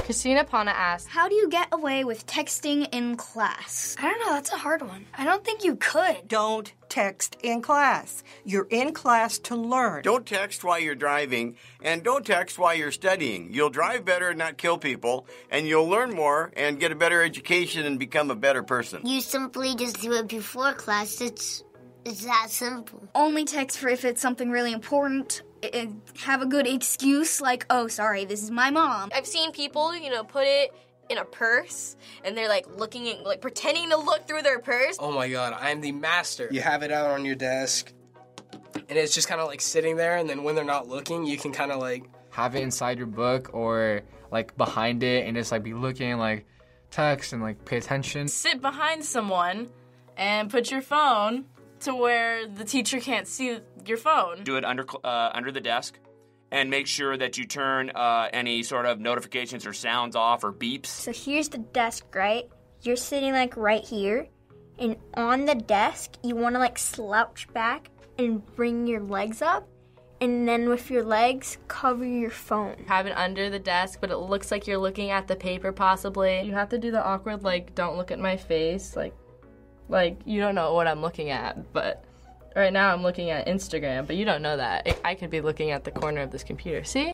Christina Pana asked, how do you get away with texting in class? I don't know, that's a hard one. I don't think you could. Don't text in class. You're in class to learn. Don't text while you're driving, and don't text while you're studying. You'll drive better and not kill people, and you'll learn more and get a better education and become a better person. You simply just do it before class. It's that simple. Only text for if it's something really important. Have a good excuse like, oh, sorry, this is my mom. I've seen people, put it in a purse, and they're pretending to look through their purse. Oh my God, I'm the master. You have it out on your desk, and it's just kind of like sitting there, and then when they're not looking, you can kind of like have it inside your book or like behind it, and just like be looking like text and like pay attention. sit behind someone and put your phone to where the teacher can't see your phone. Do it under the desk, and make sure that you turn any sort of notifications or sounds off or beeps. So here's the desk, right? You're sitting like right here, and on the desk, you want to like slouch back and bring your legs up, and then with your legs, cover your phone. Have it under the desk, but it looks like you're looking at the paper possibly. You have to do the awkward, like, don't look at my face, like you don't know what I'm looking at, but right now I'm looking at Instagram, but you don't know that. I could be looking at the corner of this computer. See?